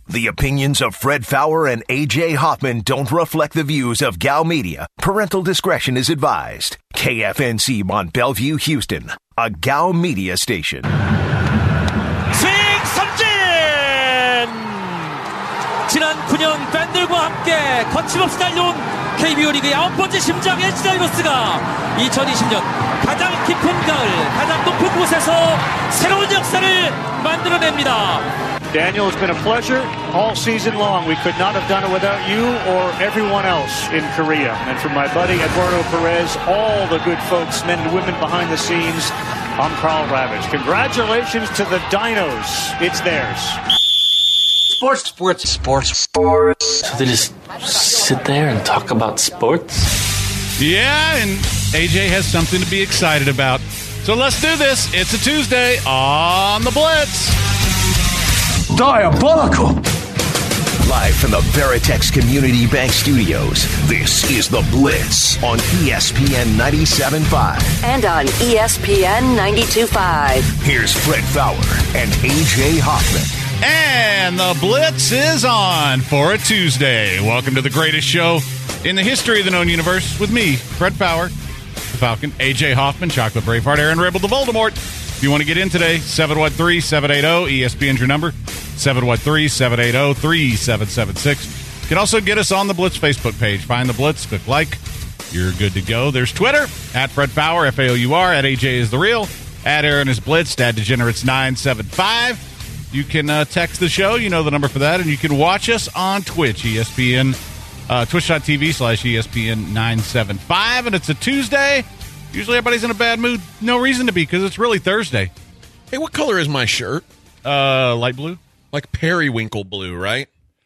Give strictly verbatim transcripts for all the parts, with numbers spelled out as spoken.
The opinions of Fred Faour and A J Hoffman don't reflect the views of Gal Media. Parental discretion is advised. K F N C Mont Bellevue, Houston, a Gal Media station. 스윙 삼진! 지난 구 년 팬들과 함께 거침없이 달려온 케이비오 리그의 아홉 번째 심장 엘지 다이노스가 이천이십 년 가장 깊은 가을, 가장 높은 곳에서 새로운 역사를 만들어냅니다. Daniel, it's been a pleasure all season long. We could not have done it without you or everyone else in Korea. And from my buddy Eduardo Perez, all the good folks, men and women behind the scenes, I'm Carl Ravitch. Congratulations to the Dinos. It's theirs. Sports, sports, sports, sports. So they just sit there and talk about sports? Yeah, and A J has something to be excited about. So let's do this. It's a Tuesday on the Blitz. Diabolical! Live from the Veritex Community Bank Studios, this is The Blitz on E S P N ninety-seven point five. And on E S P N ninety-two point five. Here's Fred Faour and A J Hoffman. And The Blitz is on for a Tuesday. Welcome to the greatest show in the history of the known universe with me, Fred Faour, the Falcon, A J Hoffman, Chocolate Braveheart, Aaron Ribble, the Voldemort. If you want to get in today, seven one three, seven eight zero, E S P N's your number, seven one three, seven eight zero, three seven seven six. You can also get us on the Blitz Facebook page. Find the Blitz, click like, you're good to go. There's Twitter, at Fred Faour, F A O U R, at A J is the real, at Aaron is Blitzed, at Degenerates nine seven five. You can uh, text the show, you know the number for that, and you can watch us on Twitch, E S P N, uh, twitch.tv slash ESPN nine seven five, and it's a Tuesday. Usually everybody's in a bad mood. No reason to be, because it's really Thursday. Hey, what color is my shirt? Uh, light blue? Like periwinkle blue, right?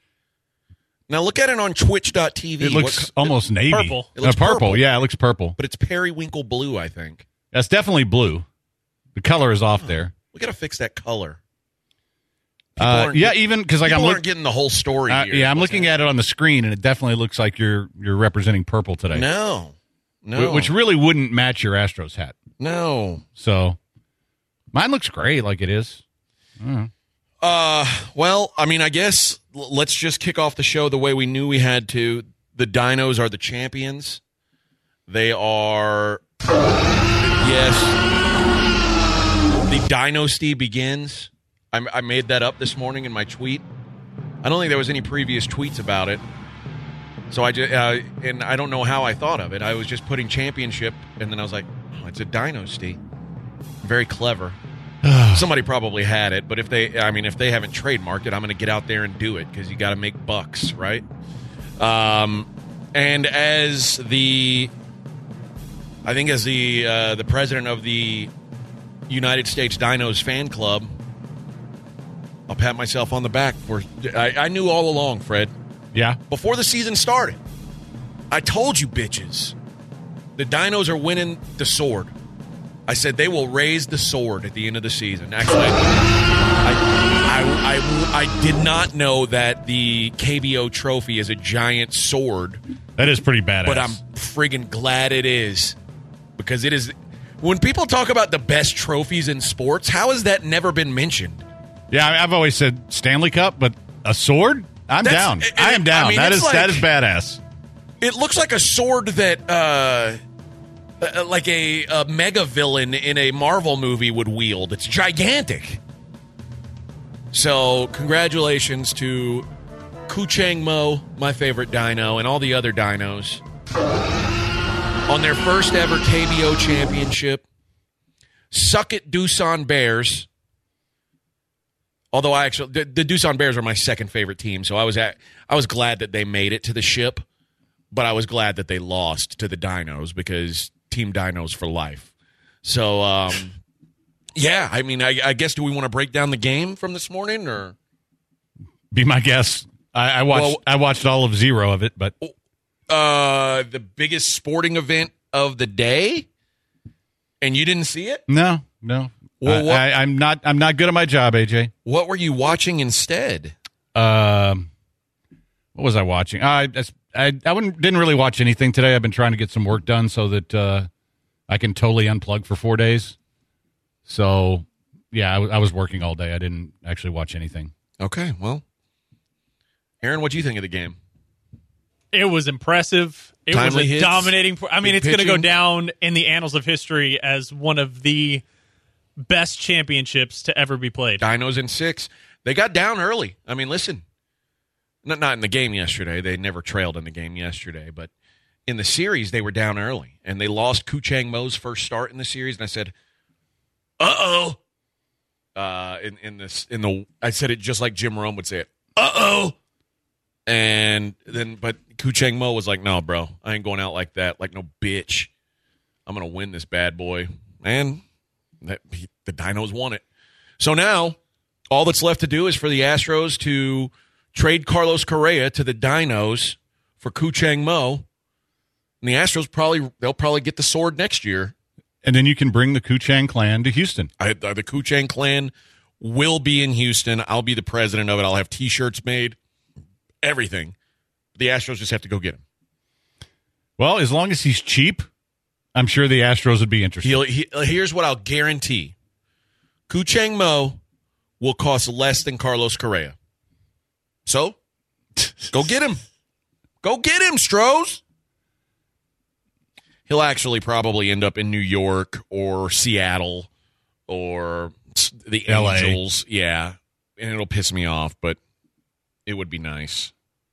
Now look at it on twitch dot t v. It looks what, almost it, navy. Purple. It looks uh, purple. purple. Yeah, it looks purple. But it's periwinkle blue, I think. That's definitely blue. The color is off oh, there. We got to fix that color. Uh, yeah, get, even because like people I'm look, aren't getting the whole story. Uh, here, yeah, I'm looking at it on the screen, and it definitely looks like you're you're representing purple today. No, no, which really wouldn't match your Astros hat. No, so mine looks great, like it is. Uh, uh, well, I mean, I guess let's just kick off the show the way we knew we had to. The Dinos are the champions. They are, yes. The dynasty begins. I, I made that up this morning in my tweet. I don't think there was any previous tweets about it. So I just, uh, and I don't know how I thought of it. I was just putting championship, and then I was like, oh, it's a dynasty. Very clever. Somebody probably had it, but if they, I mean, if they haven't trademarked it, I'm going to get out there and do it because you got to make bucks, right? Um, and as the, I think as the uh, the president of the United States Dinos fan club, I'll pat myself on the back for. I, I knew all along, Fred. Yeah. Before the season started, I told you bitches, the Dinos are winning the sword. I said they will raise the sword at the end of the season. Actually, I, I, I, I did not know that the K B O trophy is a giant sword. That is pretty badass. But I'm friggin' glad it is. Because it is. When people talk about the best trophies in sports, how has that never been mentioned? Yeah, I've always said Stanley Cup, but a sword? I'm That's, down. It, I am down. I mean, that is like, that is badass. It looks like a sword that uh, uh, like a, a mega villain in a Marvel movie would wield. It's gigantic. So congratulations to Kuchang Mo, my favorite dino, and all the other dinos on their first ever K B O championship. Suck it, Doosan Bears. Although I actually, the, the Doosan Bears are my second favorite team, so I was at, I was glad that they made it to the ship, but I was glad that they lost to the Dinos because Team Dinos for life. So, um, yeah, I mean, I, I guess do we want to break down the game from this morning, or be my guest? I, I watched, well, I watched all of zero of it, but uh, the biggest sporting event of the day, and you didn't see it? No, no. Well, what, I, I'm not. I'm not good at my job, A J. What were you watching instead? Um, what was I watching? I I I wouldn't, didn't really watch anything today. I've been trying to get some work done so that uh, I can totally unplug for four days. So, yeah, I, I was working all day. I didn't actually watch anything. Okay, well, Aaron, what do you think of the game? It was impressive. It Timely was a hits, dominating. I mean, it's going to go pitching. down in the annals of history as one of the best championships to ever be played. Dinos in six. They got down early. I mean, listen, not, not in the game yesterday. They never trailed in the game yesterday, but in the series, they were down early, and they lost Koo Chang Mo's first start in the series, and I said, uh-oh. Uh, in, in, this, in the, I said it just like Jim Rome would say it, uh-oh. And then, but Koo Chang Mo was like, no, bro, I ain't going out like that, like no bitch. I'm going to win this bad boy. And that, he, the Dinos won it. So now, all that's left to do is for the Astros to trade Carlos Correa to the Dinos for Koo Chang Mo. And the Astros probably, they'll probably get the sword next year. And then you can bring the Koo Chang clan to Houston. I, the Koo Chang clan will be in Houston. I'll be the president of it. I'll have T-shirts made. Everything. The Astros just have to go get him. Well, as long as he's cheap, I'm sure the Astros would be interested. He'll, he, here's what I'll guarantee. Koo Chang Mo will cost less than Carlos Correa. So, go get him. Go get him, Stros. He'll actually probably end up in New York or Seattle or the L A. Angels. Yeah, and it'll piss me off, but it would be nice.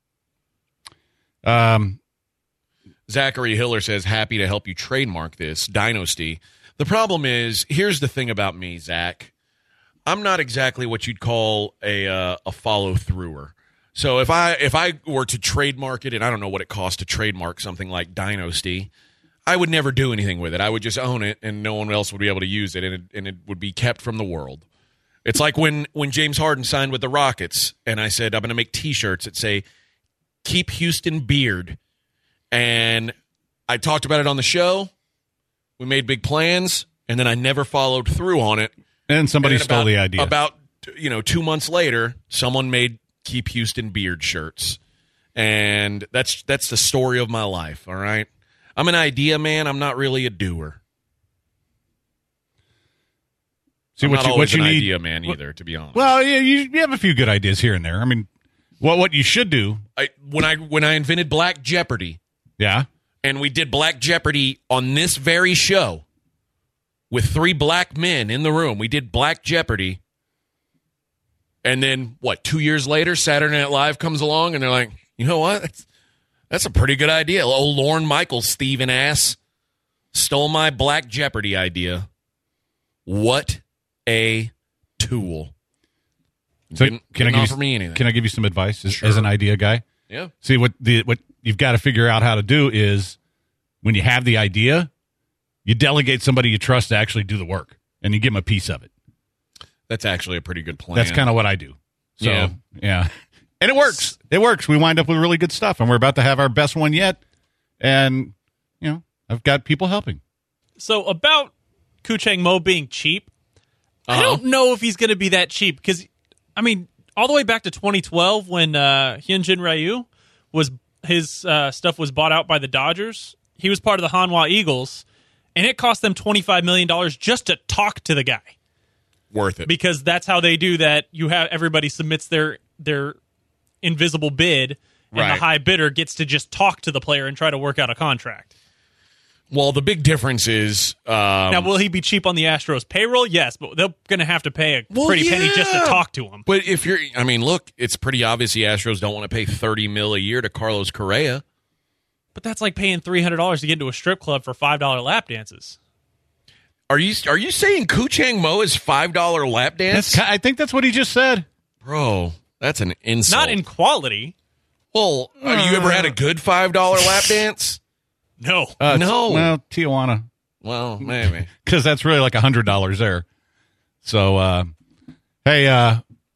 Um, Zachary Hiller says, happy to help you trademark this dynasty. The problem is, here's the thing about me, Zach. I'm not exactly what you'd call a uh, a follow-througher. So if I if I were to trademark it, and I don't know what it costs to trademark something like Dynasty, I would never do anything with it. I would just own it, and no one else would be able to use it, and it, and it would be kept from the world. It's like when, when James Harden signed with the Rockets, and I said, I'm going to make T-shirts that say, keep Houston beard. And I talked about it on the show. We made big plans, and then I never followed through on it. And somebody and stole about, the idea. About, you know, two months later, someone made Keep Houston beard shirts. And that's that's the story of my life, all right? I'm an idea man. I'm not really a doer. See, I'm what not you, always what you an need, idea man either, to be honest. Well, yeah, you, you have a few good ideas here and there. I mean, what what you should do. I, when I when I invented Black Jeopardy, yeah, and we did Black Jeopardy on this very show with three black men in the room. We did Black Jeopardy. And then, what, two years later, Saturday Night Live comes along, and they're like, you know what? That's, that's a pretty good idea. Oh, Lorne Michaels, Steven ass, stole my Black Jeopardy idea. What a tool. So Didn't, can didn't I give offer you, me anything. Can I give you some advice as, Sure. as an idea guy? Yeah. See, what the what you've got to figure out how to do is when you have the idea, you delegate somebody you trust to actually do the work, and you give them a piece of it. That's actually a pretty good plan. That's kind of what I do. So, Yeah. yeah. And it works. It works. We wind up with really good stuff, and we're about to have our best one yet. And, you know, I've got people helping. So about Koo Chang Mo being cheap, Uh-huh. I don't know if he's going to be that cheap because, I mean, all the way back to twenty twelve when uh, Hyunjin Ryu was his uh, stuff was bought out by the Dodgers. He was part of the Hanwha Eagles, and it cost them twenty-five million dollars just to talk to the guy. Worth it. Because that's how they do that. You have everybody submits their their invisible bid, and Right. the high bidder gets to just talk to the player and try to work out a contract. Well, the big difference is... Um, Now, will he be cheap on the Astros payroll? Yes, but they're going to have to pay a Well, pretty penny just to yeah. talk to him. But if you're... I mean, look, it's pretty obvious the Astros don't want to pay thirty mil a year to Carlos Correa. But that's like paying three hundred dollars to get into a strip club for five dollar lap dances. Are you are you saying Koo Chang Mo is five dollar lap dance? That's, ki- I think that's what he just said. Bro, that's an insult. Not in quality. Well, have you ever had a good five dollar lap dance? No. Uh, No. Well, Tijuana. Well, maybe. Because that's really like one hundred dollars there. So, uh, hey, uh,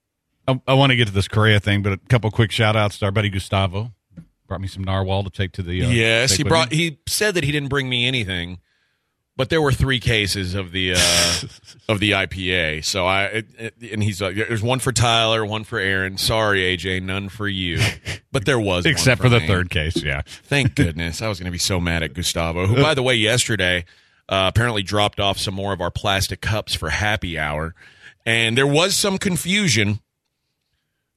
I, I want to get to this Correa thing, but a couple quick shout-outs to our buddy Gustavo. Brought me some narwhal to take to the... Uh, yes, take he with brought. me. He said that he didn't bring me anything, but there were three cases of the uh, of the I P A. So I it, it, and he's like, there's one for Tyler, one for Aaron. Sorry, A J, none for you. But there was Except one for the me. third case, yeah. Thank goodness. I was going to be so mad at Gustavo, who, by the way, yesterday uh, apparently dropped off some more of our plastic cups for happy hour. And there was some confusion.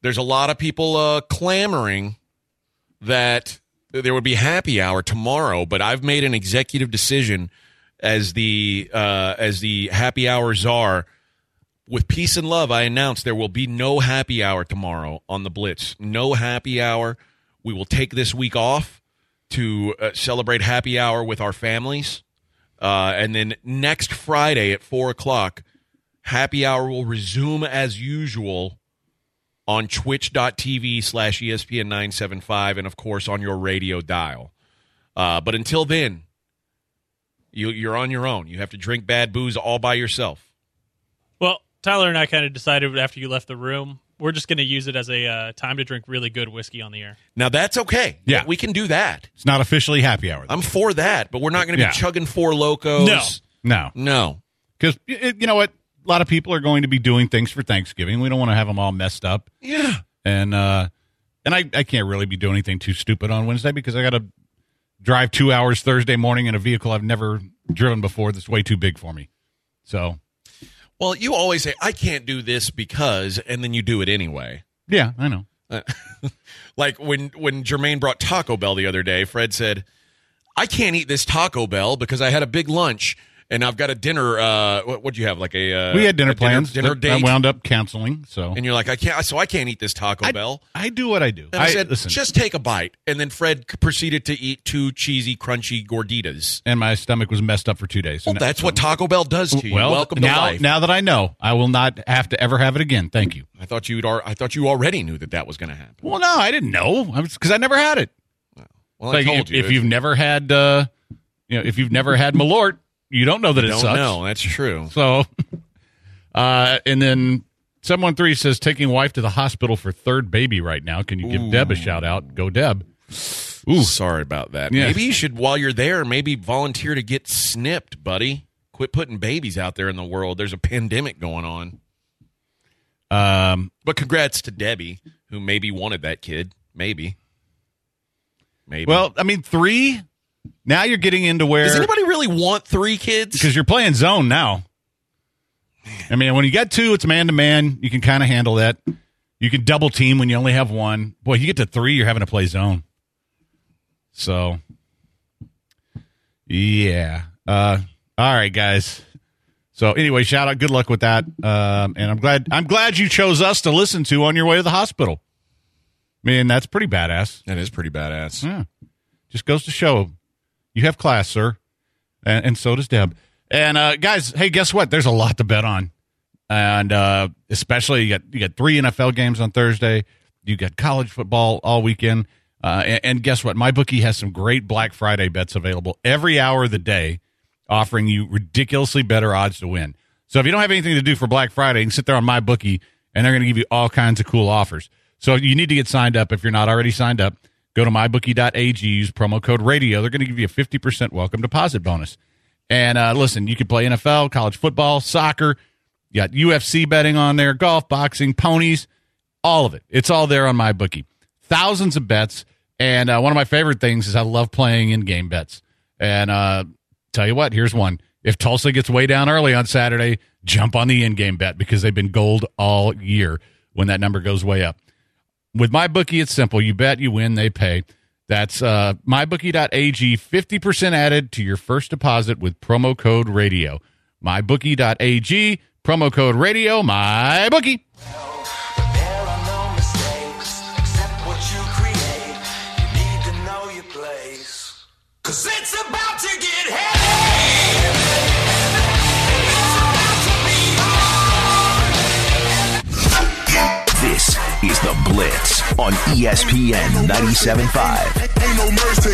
there's a lot of people uh, clamoring that there would be happy hour tomorrow, but I've made an executive decision as the uh, as the happy hour czar. With peace and love, I announced there will be no happy hour tomorrow on the Blitz. No happy hour. We will take this week off to uh, celebrate happy hour with our families. Uh, and then next Friday at four o'clock, happy hour will resume as usual on twitch.tv slash ESPN nine seventy-five and, of course, on your radio dial. Uh, but until then, you, you're on your own. You have to drink bad booze all by yourself. Well, Tyler and I kind of decided after you left the room, we're just going to use it as a uh, time to drink really good whiskey on the air. Now, that's okay. Yeah. We can do that. It's not officially happy hour, though. I'm for that, but we're not going to be Yeah. chugging Four Locos. No. No. No. Because, you know what? A lot of people are going to be doing things for Thanksgiving. We don't want to have them all messed up. Yeah. And uh, and I, I can't really be doing anything too stupid on Wednesday because I got to drive two hours Thursday morning in a vehicle I've never driven before that's way too big for me. So... Well, you always say, I can't do this because, and then you do it anyway. Yeah, I know. Uh, like when, when Jermaine brought Taco Bell the other day, Fred said, I can't eat this Taco Bell because I had a big lunch and I've got a dinner. Uh, what would you have? Like a uh, we had dinner a plans. Dinner, dinner I date. wound up canceling. So And you're like, I can't. So I can't eat this Taco I, Bell. I do what I do. And I, I said, listen, just take a bite. And then Fred c- proceeded to eat two cheesy, crunchy gorditas. and my stomach was messed up for two days. Well, And that's what Taco Bell does to you. Well, Welcome now, to life. now that I know, I will not have to ever have it again. Thank you. I thought you'd. Ar- I thought you already knew that that was going to happen. Well, no, I didn't know because I, I never had it. Well, Like, I told if, you. if you've never had, uh, you know, if you've never had Malort, you don't know that it don't sucks. know, that's true. So, uh, and then seven one three says taking wife to the hospital for third baby right now. Can you give Ooh. Deb a shout out? Go Deb. Ooh, Sorry about that. Yeah. Maybe you should, while you're there, maybe volunteer to get snipped, buddy. Quit putting babies out there in the world. There's a pandemic going on. Um, but congrats to Debbie, who maybe wanted that kid. Maybe. Maybe. Well, I mean, three. Now you're getting into where does anybody really want three kids? because you're playing zone now. I mean, when you get two, it's man to man. You can kind of handle that. You can double team when you only have one. Boy, you get to three, you're having to play zone. So, yeah. Uh, all right, guys. So anyway, shout out. Good luck with that. Um, and I'm glad. I'm glad you chose us to listen to on your way to the hospital. I mean, that's pretty badass. That is pretty badass. Yeah. Just goes to show you have class, sir. And, and so does Deb. And uh, guys, hey, guess what? There's a lot to bet on. And uh, especially you got you got three N F L games on Thursday. You got college football all weekend. Uh, and, and guess what? MyBookie has some great Black Friday bets available every hour of the day, offering you ridiculously better odds to win. So if you don't have anything to do for Black Friday, you can sit there on MyBookie, and they're going to give you all kinds of cool offers. So you need to get signed up. If you're not already signed up, go to my bookie dot a g, use promo code radio. They're going to give you a fifty percent welcome deposit bonus. And uh, listen, you can play N F L, college football, soccer. You got U F C betting on there, golf, boxing, ponies, all of it. It's all there on MyBookie. Thousands of bets. And uh, one of my favorite things is I love playing in-game bets. And uh, tell you what, here's one. If Tulsa gets way down early on Saturday, jump on the in-game bet because they've been gold all year when that number goes way up. With MyBookie, it's simple. You bet, you win, they pay. That's uh, my bookie dot a g, fifty percent added to your first deposit with promo code radio. my bookie dot a g, promo code radio, MyBookie. There are no mistakes, except what you create. You need to know your place. 'Cause it's about to get heavy. This is The Blitz on E S P N ninety-seven point five. Ain't no mercy.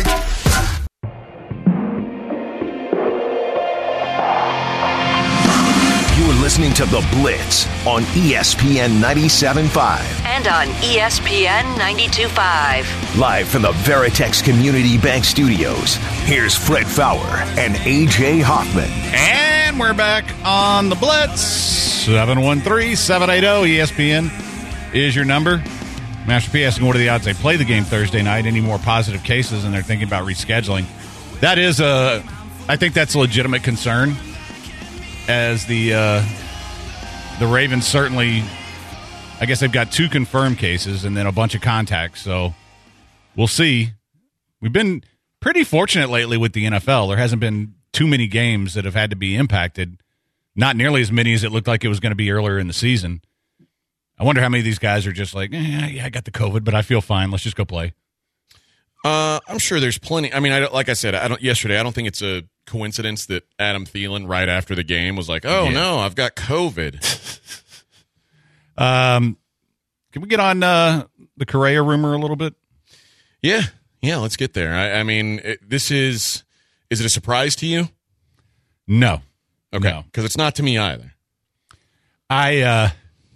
You're listening to The Blitz on E S P N ninety-seven point five. And on E S P N ninety-two point five. Live from the Veritex Community Bank Studios, here's Fred Fowler and A J Hoffman. And we're back on The Blitz. seven one three, seven eight zero, E S P N is your number. Master P asking what are the odds they play the game Thursday night. Any more positive cases, and they're thinking about rescheduling. That is a, I think that's a legitimate concern, as the uh, the Ravens certainly I guess they've got two confirmed cases and then a bunch of contacts. So we'll see. We've been pretty fortunate lately with the N F L. There hasn't been too many games that have had to be impacted. Not nearly as many as it looked like it was going to be earlier in the season. I wonder how many of these guys are just like, eh, yeah, I got the COVID, but I feel fine. Let's just go play. Uh, I'm sure there's plenty. I mean, I don't, like I said, I don't. Yesterday, I don't think it's a coincidence that Adam Thielen, right after the game, was like, "Oh Yeah. no, I've got COVID." Um, can we get on uh, the Correa rumor a little bit? Yeah, yeah. Let's get there. I, I mean, it, this is. Is it a surprise to you? No. Okay, No. because it's not to me either. I uh,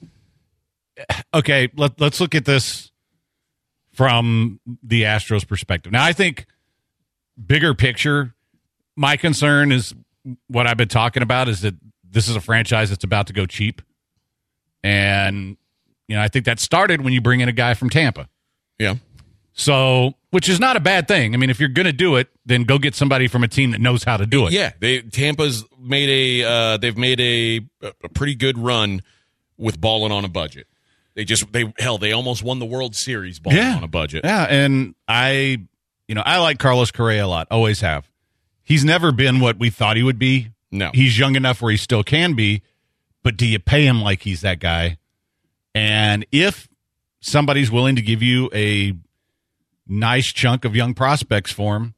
okay. Let, let's look at this from the Astros' perspective. Now, I think bigger picture, my concern is what I've been talking about is that this is a franchise that's about to go cheap, and you know I think that started when you bring in a guy from Tampa. Yeah. So, which is not a bad thing. I mean, if you're going to do it, then go get somebody from a team that knows how to do it. Yeah, they Tampa's made a uh, they've made a a pretty good run with balling on a budget. They just they hell they almost won the World Series balling Yeah. on a budget. Yeah, and I, you know, I like Carlos Correa a lot. Always have. He's never been what we thought he would be. No, He's young enough where he still can be, but do you pay him like he's that guy? And if somebody's willing to give you a nice chunk of young prospects for him,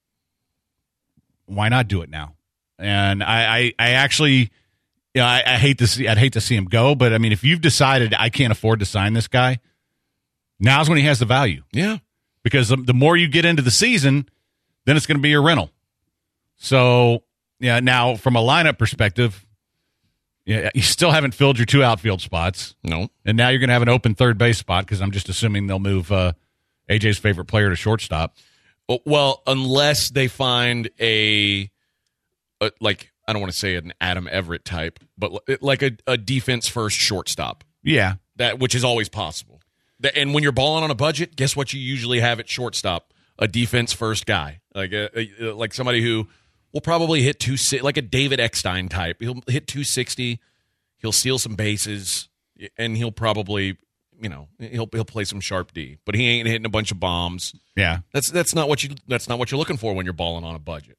why not do it now? And I, I, I actually, you know, I, I hate to see, I'd hate to see him go, but I mean, if you've decided I can't afford to sign this guy, now's when he has the value. yeah. Because the, the more you get into the season, then it's going to be your rental. So, yeah, now from a lineup perspective, yeah, you still haven't filled your two outfield spots. No, And now you're going to have an open third base spot because I'm just assuming they'll move uh, A J's favorite player to shortstop. well, unless they find a, a like I don't want to say an Adam Everett type, but li- like a, a defense first shortstop. Yeah. That which is always possible. That, and when you're balling on a budget, guess what you usually have at shortstop? A defense first guy, like a, a, like somebody who will probably hit two like a David Eckstein type. He'll hit two sixty. He'll steal some bases, and he'll probably, you know, he'll he'll play some sharp D. But he ain't hitting a bunch of bombs. Yeah. That's that's not what you that's not what you're looking for when you're balling on a budget.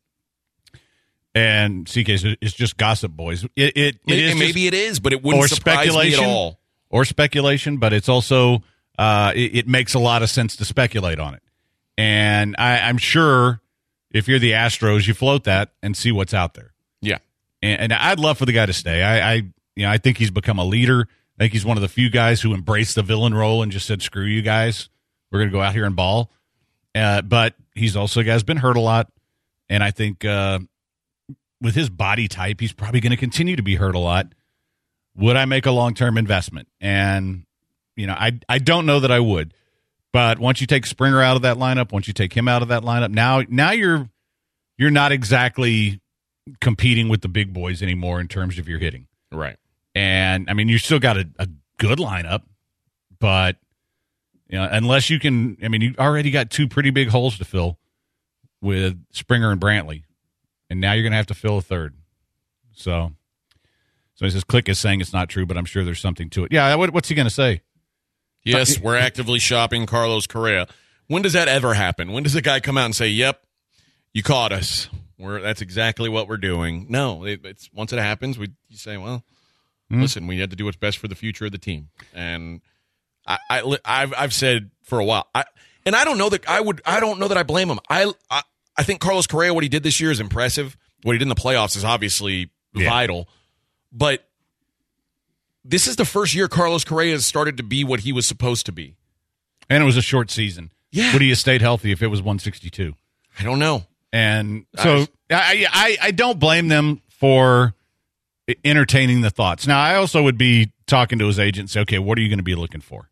And C K, it's just gossip, boys. It, it, it Maybe, is maybe just, it is, but it wouldn't or surprise me at speculation, all. Or speculation, but it's also uh, it, it makes a lot of sense to speculate on it. And I, I'm sure if you're the Astros, you float that and see what's out there. Yeah, And, and I'd love for the guy to stay. I, I, you know, I think he's become a leader. I think he's one of the few guys who embraced the villain role and just said, "Screw you guys, we're going to go out here and ball." Uh, but he's also a guy who's been hurt a lot, and I think uh, with his body type, he's probably going to continue to be hurt a lot. Would I make a long-term investment? And you know, I I don't know that I would. But once you take Springer out of that lineup, once you take him out of that lineup, now now you're you're not exactly competing with the big boys anymore in terms of your hitting. right. And I mean, you still got a, a good lineup, but you know, unless you can, I mean, you already got two pretty big holes to fill with Springer and Brantley, and now you're going to have to fill a third. So, so he says, Click is saying it's not true, but I'm sure there's something to it. Yeah, what, what's he going to say? Yes, we're actively shopping Carlos Correa. When does that ever happen? When does a guy come out and say, "Yep, you caught us. We're that's exactly what we're doing"? No, it, it's once it happens, we you say, "Well, mm. listen, we had to do what's best for the future of the team." And I, I I've I've said for a while, I and I don't know that I would I don't know that I blame him. I I, I think Carlos Correa, what he did this year is impressive. What he did in the playoffs is obviously yeah. vital, but this is the first year Carlos Correa has started to be what he was supposed to be. And it was a short season. Yeah. Would he have stayed healthy if it was one sixty-two? I don't know. And so I, I, I don't blame them for entertaining the thoughts. Now, I also would be talking to his agent and say, okay, what are you going to be looking for?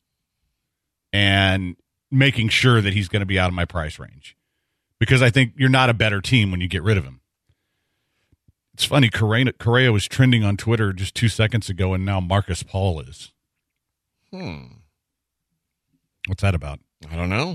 And making sure that he's going to be out of my price range. Because I think you're not a better team when you get rid of him. It's funny, Correa, Correa was trending on Twitter just two seconds ago, and now Marcus Paul is. Hmm. What's that about? I don't know.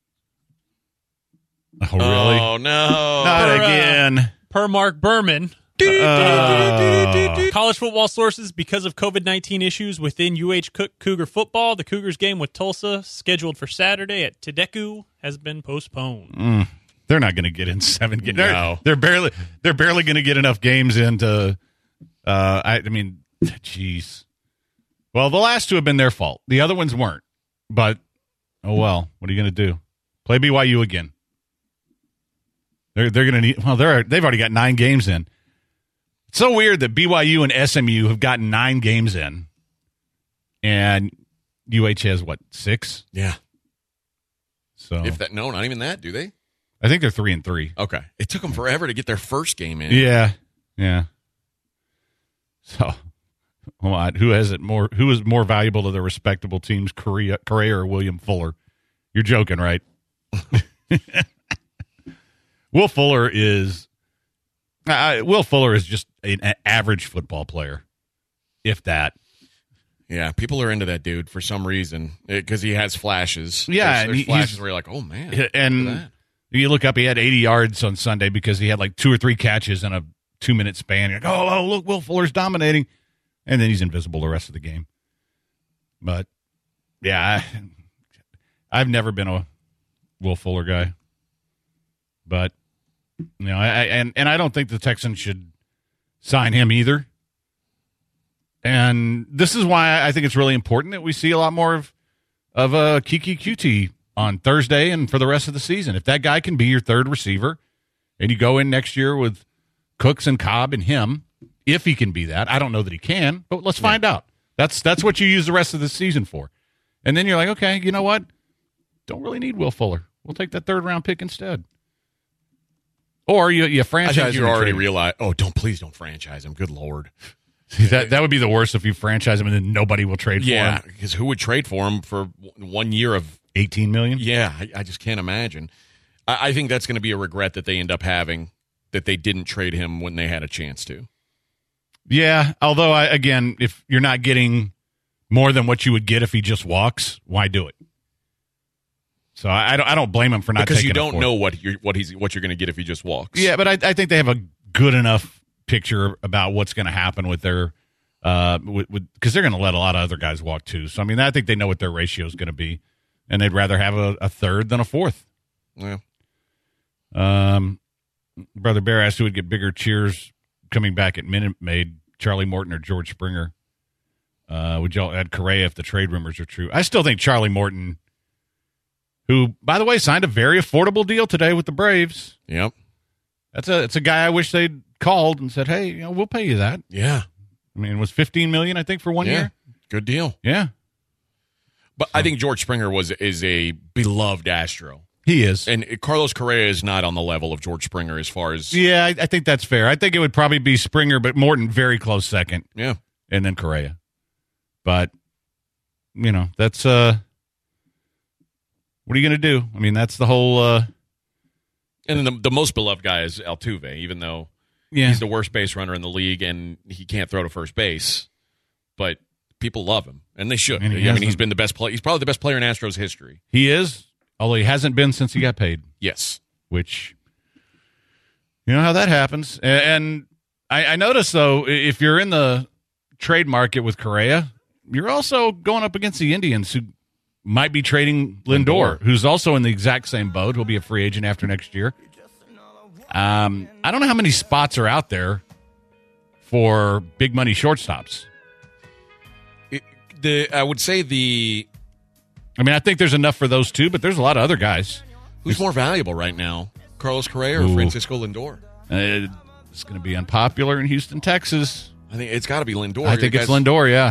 Oh, really? Oh, no. Not Per, uh, again. Per Mark Berman, Uh, College football sources, because of COVID nineteen issues within U H Cook Cougar football, the Cougars game with Tulsa, scheduled for Saturday at Tedeku, has been postponed. Mm, they're not going to get in seven games. No. They're, they're barely they're barely going to get enough games into. Uh, I, I mean, jeez. Well, the last two have been their fault. The other ones weren't. But oh well, what are you going to do? Play B Y U again. They're they're going to need. Well, they're they've already got nine games in. It's so weird that B Y U and S M U have gotten nine games in, and U H has what, six? Yeah. So if that, no, not even that, do they? I think they're three and three. Okay, it took them forever to get their first game in. Yeah, yeah. So, well, who has it more? Who is more valuable to their respectable teams, Correa, Correa or William Fuller? You're joking, right? Will Fuller is. Uh, Will Fuller is just an, an average football player, if that. Yeah, people are into that dude for some reason because he has flashes. Yeah, there's, and there's he, flashes he's, where you're like, oh man. And you look up, he had eighty yards on Sunday because he had like two or three catches in a two minute span. You're like, oh, oh, look, Will Fuller's dominating, and then he's invisible the rest of the game. But yeah, I, I've never been a Will Fuller guy, but. You know, I, I and and I don't think the Texans should sign him either. And this is why I think it's really important that we see a lot more of of uh, Kiki Q T on Thursday and for the rest of the season. If that guy can be your third receiver, and you go in next year with Cooks and Cobb and him, if he can be that, I don't know that he can, but let's find yeah. out. That's that's what you use the rest of the season for. And then you're like, okay, you know what? Don't really need Will Fuller. We'll take that third round pick instead. Or you you franchise. I think you already trade. realize. Oh, don't please don't franchise him. Good Lord, that that would be the worst if you franchise him and then nobody will trade yeah, for him. Yeah, because who would trade for him for one year of eighteen million? Yeah, I, I just can't imagine. I, I think that's going to be a regret that they end up having that they didn't trade him when they had a chance to. Yeah, although I, again, if you're not getting more than what you would get if he just walks, why do it? So I, I don't. I don't blame him for not because taking you don't it know what you're what he's what you're going to get if he just walks. Yeah, but I, I think they have a good enough picture about what's going to happen with their uh with because they're going to let a lot of other guys walk too. So I mean, I think they know what their ratio is going to be, and they'd rather have a, a third than a fourth. Yeah. Um, Brother Bear asked who would get bigger cheers coming back at Minute Maid, Charlie Morton or George Springer. Uh, would y'all add Correa if the trade rumors are true? I still think Charlie Morton. Who, by the way, signed a very affordable deal today with the Braves. Yep. That's a it's a guy I wish they'd called and said, hey, you know, we'll pay you that. Yeah. I mean, it was fifteen million dollars, I think, for one yeah. year. Good deal. Yeah. But so. I think George Springer was is a beloved Astro. He is. And Carlos Correa is not on the level of George Springer as far as... Yeah, I, I think that's fair. I think it would probably be Springer, but Morton very close second. Yeah. And then Correa. But, you know, that's... uh. What are you going to do? I mean, that's the whole... Uh, and then the, the most beloved guy is Altuve, even though yeah. he's the worst base runner in the league and he can't throw to first base. But people love him, and they should. And he I mean, he's been the best player. He's probably the best player in Astros history. He is, although he hasn't been since he got paid. Yes. Which, you know how that happens. And I, I noticed, though, if you're in the trade market with Correa, you're also going up against the Indians, who might be trading Lindor, Lindor, who's also in the exact same boat. He'll be a free agent after next year. Um, I don't know how many spots are out there for big money shortstops. It, the I would say the. I mean, I think there's enough for those two, but there's a lot of other guys. Who's there's, more valuable right now, Carlos Correa or Ooh. Francisco Lindor? Uh, it's going to be unpopular in Houston, Texas. I think it's got to be Lindor. I think it's Lindor, yeah.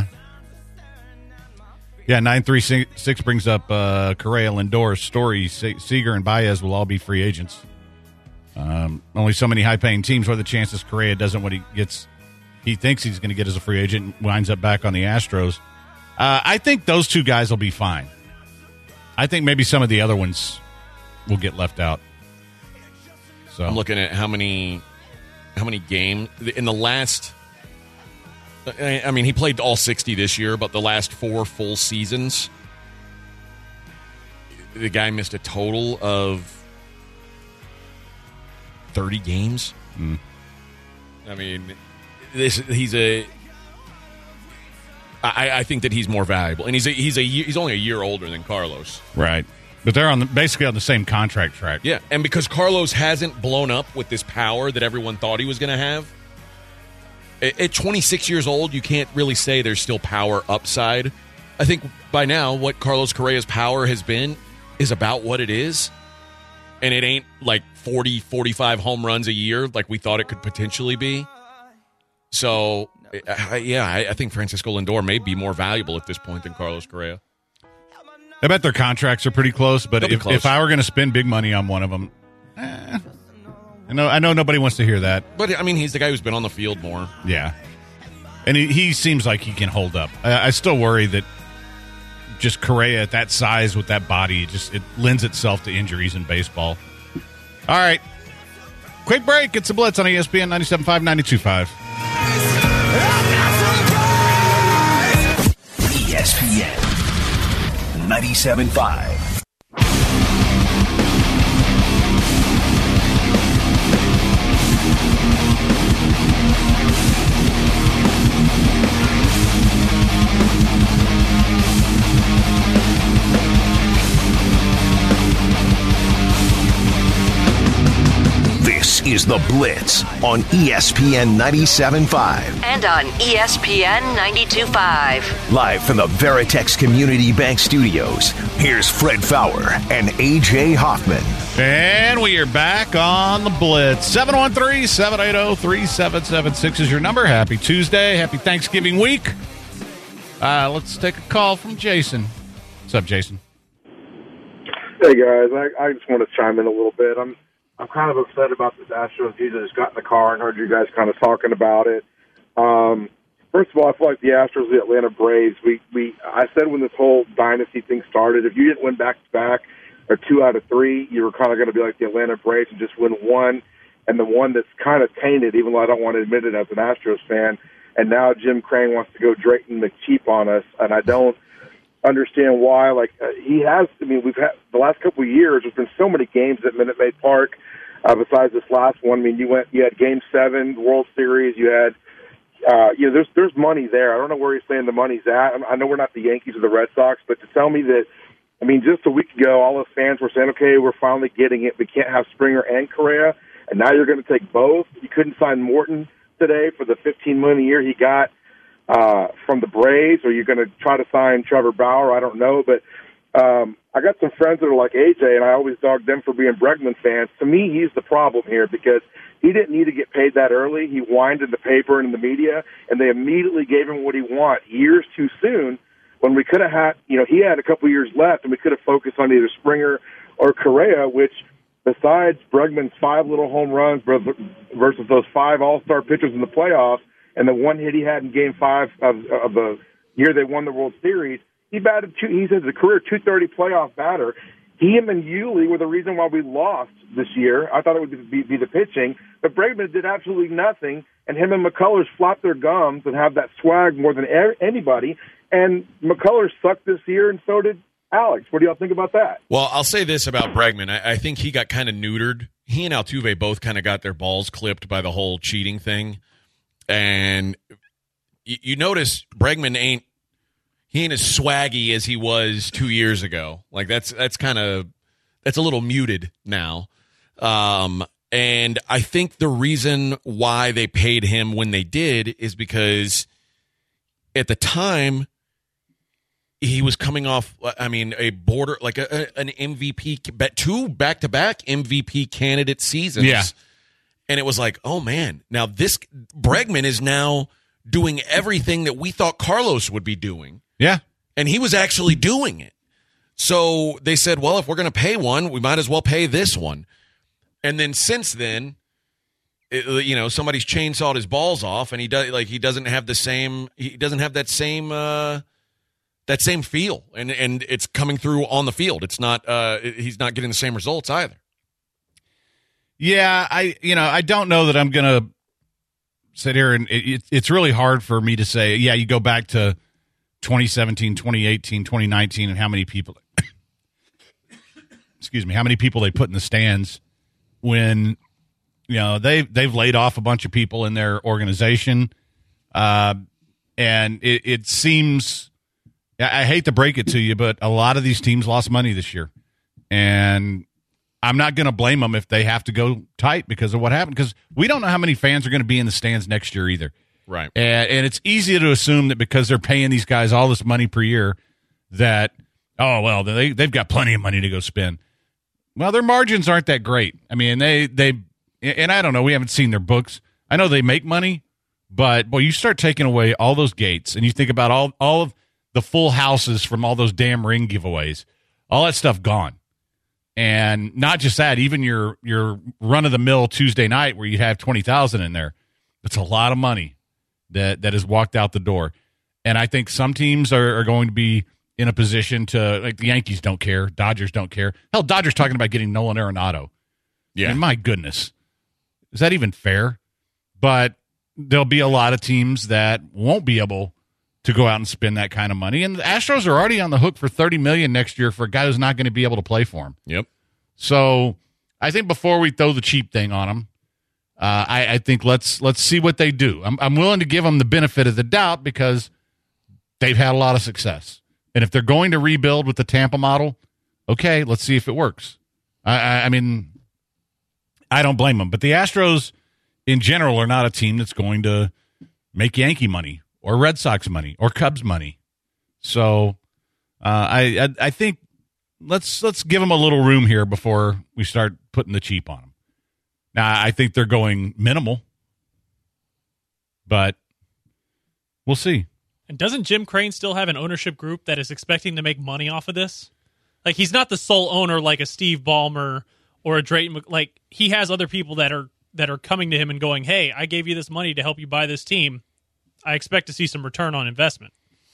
Yeah, nine three six brings up uh, Correa, Lindor, Story, Seager, and Baez will all be free agents. Um, only so many high-paying teams. What are the chances Correa doesn't what he gets? He thinks he's going to get as a free agent and winds up back on the Astros. Uh, I think those two guys will be fine. I think maybe some of the other ones will get left out. So I'm looking at how many how many games in the last. I mean, he played all sixty this year, but the last four full seasons, the guy missed a total of thirty games. Mm. I mean, this he's a. I, I think that he's more valuable, and he's a, he's a he's only a year older than Carlos. Right, but they're on the, basically on the same contract track. Yeah, and because Carlos hasn't blown up with this power that everyone thought he was going to have, at, at twenty-six years old, you can't really say there's still power upside. I think by now, what Carlos Correa's power has been is about what it is, and it ain't like forty, forty-five home runs a year like we thought it could potentially be. So. I, yeah, I, I think Francisco Lindor may be more valuable at this point than Carlos Correa. I bet their contracts are pretty close, but if, close. if I were going to spend big money on one of them, eh, I know I know nobody wants to hear that. But, I mean, he's the guy who's been on the field more. Yeah. And he, he seems like he can hold up. I, I still worry that just Correa at that size with that body, it just it lends itself to injuries in baseball. All right. Quick break. It's the Blitz on E S P N ninety-seven point five, ninety-two point five. E S P N ninety-seven point five. This is The Blitz on E S P N ninety-seven point five. And on E S P N ninety-two point five. Live from the Veritex Community Bank Studios, here's Fred Faour and A J Hoffman. And we are back on The Blitz. seven one three, seven eight zero, three seven seven six is your number. Happy Tuesday. Happy Thanksgiving week. Uh, let's take a call from Jason. What's up, Jason? Hey, guys. I, I just want to chime in a little bit. I'm I'm kind of upset about this Astros. You just got in the car and heard you guys kind of talking about it. Um, first of all, I feel like the Astros, the Atlanta Braves, we, we I said when this whole dynasty thing started, if you didn't win back-to-back or two out of three, you were kind of going to be like the Atlanta Braves and just win one. And the one that's kind of tainted, even though I don't want to admit it as an Astros fan, and now Jim Crane wants to go Drayton McCheap on us, and I don't understand why. Like, uh, he has, I mean, we've had the last couple of years, there's been so many games at Minute Maid Park. Uh, besides this last one, I mean, you went, you had Game Seven, World Series. You had, uh, you know, there's there's money there. I don't know where he's saying the money's at. I know we're not the Yankees or the Red Sox, but to tell me that, I mean, just a week ago, all those fans were saying, okay, we're finally getting it. We can't have Springer and Correa, and now you're going to take both. You couldn't sign Morton today for the fifteen million dollars a year he got uh, from the Braves, or you're going to try to sign Trevor Bauer. I don't know, but. Um, I got some friends that are like A J, and I always dog them for being Bregman fans. To me, he's the problem here because he didn't need to get paid that early. He whined in the paper and in the media, and they immediately gave him what he wanted years too soon when we could have had, you know, he had a couple years left, and we could have focused on either Springer or Correa, which besides Bregman's five little home runs versus those five all-star pitchers in the playoffs and the one hit he had in Game five of, of the year they won the World Series, He batted two. He's a career two thirty playoff batter. Him and Yuli were the reason why we lost this year. I thought it would be, be the pitching, but Bregman did absolutely nothing. And him and McCullers flop their gums and have that swag more than er- anybody. And McCullers sucked this year, and so did Alex. What do y'all think about that? Well, I'll say this about Bregman. I, I think he got kind of neutered. He and Altuve both kind of got their balls clipped by the whole cheating thing. And you, you notice Bregman ain't. He ain't as swaggy as he was two years ago. Like that's that's kind of that's a little muted now. Um, and I think the reason why they paid him when they did is because at the time he was coming off. I mean, a border like a, a, an M V P, two back to back M V P candidate seasons. Yeah, and it was like, oh man, now this Bregman is now doing everything that we thought Carlos would be doing. Yeah. And he was actually doing it. So they said, well, if we're going to pay one, we might as well pay this one. And then since then, it, you know, somebody's chainsawed his balls off, and he does like he doesn't have the same he doesn't have that same uh, that same feel, and and it's coming through on the field. It's not uh, he's not getting the same results either. Yeah, I you know I don't know that I'm going to sit here and it, it, it's really hard for me to say. Yeah, you go back to twenty seventeen, twenty eighteen, twenty nineteen, and how many people, excuse me, how many people they put in the stands when you know, they they've laid off a bunch of people in their organization, uh, and it, it seems. I hate to break it to you, but a lot of these teams lost money this year, and I'm not going to blame them if they have to go tight because of what happened. Because we don't know how many fans are going to be in the stands next year either. Right. And, and it's easy to assume that because they're paying these guys all this money per year that, oh, well, they, they've got plenty of money to go spend. Well, their margins aren't that great. I mean, they, they, and I don't know, we haven't seen their books. I know they make money, but, boy, you start taking away all those gates and you think about all, all of the full houses from all those damn ring giveaways, all that stuff gone. And not just that, even your your run-of-the-mill Tuesday night where you have twenty thousand in there, it's a lot of money that, that has walked out the door. And I think some teams are, are going to be in a position to, like the Yankees don't care, Dodgers don't care. Hell, Dodgers talking about getting Nolan Arenado. Yeah. And my goodness. Is that even fair? But there'll be a lot of teams that won't be able to go out and spend that kind of money. And the Astros are already on the hook for thirty million dollars next year for a guy who's not going to be able to play for him. Yep. So I think before we throw the cheap thing on them, uh, I, I think let's let's see what they do. I'm, I'm willing to give them the benefit of the doubt because they've had a lot of success. And if they're going to rebuild with the Tampa model, okay, let's see if it works. I, I, I mean, I don't blame them. But the Astros in general are not a team that's going to make Yankee money or Red Sox money, or Cubs money. So uh, I, I I think let's let's give them a little room here before we start putting the cheap on them. Now, I think they're going minimal, but we'll see. And doesn't Jim Crane still have an ownership group that is expecting to make money off of this? Like, he's not the sole owner like a Steve Ballmer or a Drayton. Like, he has other people that are that are coming to him and going, hey, I gave you this money to help you buy this team. I expect to see some return on investment.